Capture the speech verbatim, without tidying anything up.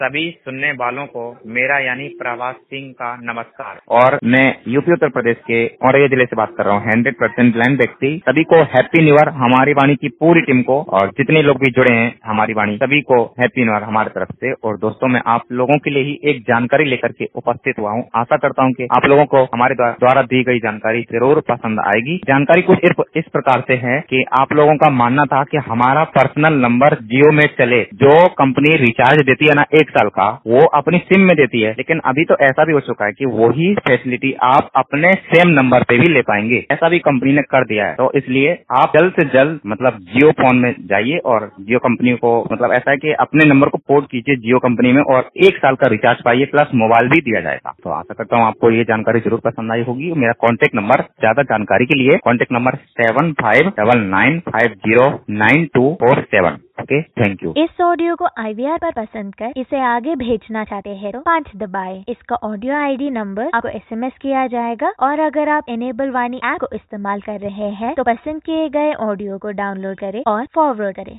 सभी सुनने वालों को मेरा यानी प्रभास सिंह का नमस्कार। और मैं यूपी उत्तर प्रदेश के औरैया जिले से बात कर रहा हूँ। हंड्रेड परसेंट ब्लाइंड व्यक्ति सभी को हैप्पी न्यू ईयर, हमारी वाणी की पूरी टीम को और जितने लोग भी जुड़े हैं हमारी वाणी सभी को हैप्पी न्यू ईयर हमारी तरफ से। और दोस्तों मैं आप लोगों के लिए ही एक जानकारी लेकर के उपस्थित हुआ हूँ। आशा करता हूँ कि आप लोगों को हमारे द्वारा दी गई जानकारी जरूर पसंद आएगी। जानकारी कुछ इस प्रकार से है कि आप लोगों का मानना था कि हमारा पर्सनल नंबर जियो में चले, जो कंपनी रिचार्ज देती है ना एक साल का, वो अपनी सिम में देती है, लेकिन अभी तो ऐसा भी हो चुका है कि वही फैसिलिटी आप अपने सेम नंबर पे भी ले पाएंगे। ऐसा भी कंपनी ने कर दिया है। तो इसलिए आप जल्द से जल्द मतलब जियो फोन में जाइए और जियो कंपनी को मतलब ऐसा है कि अपने नंबर को पोर्ट कीजिए जियो कंपनी में और एक साल का रिचार्ज पाइए, प्लस मोबाइल भी दिया जाएगा। तो आशा करता हूँ आपको ये जानकारी जरूर पसंद आई होगी। मेरा कॉन्टेक्ट नंबर, ज्यादा जानकारी के लिए contact number seven five double nine five zero nine two four seven. Okay, thank you. इस ऑडियो को आईवीआर पर पसंद कर इसे आगे भेजना चाहते हैं तो पाँच दबाएं। इसका ऑडियो आईडी नंबर आपको एसएमएस किया जाएगा। और अगर आप एनेबल वाणी ऐप को इस्तेमाल कर रहे हैं तो पसंद किए गए ऑडियो को डाउनलोड करें और फॉरवर्ड करें।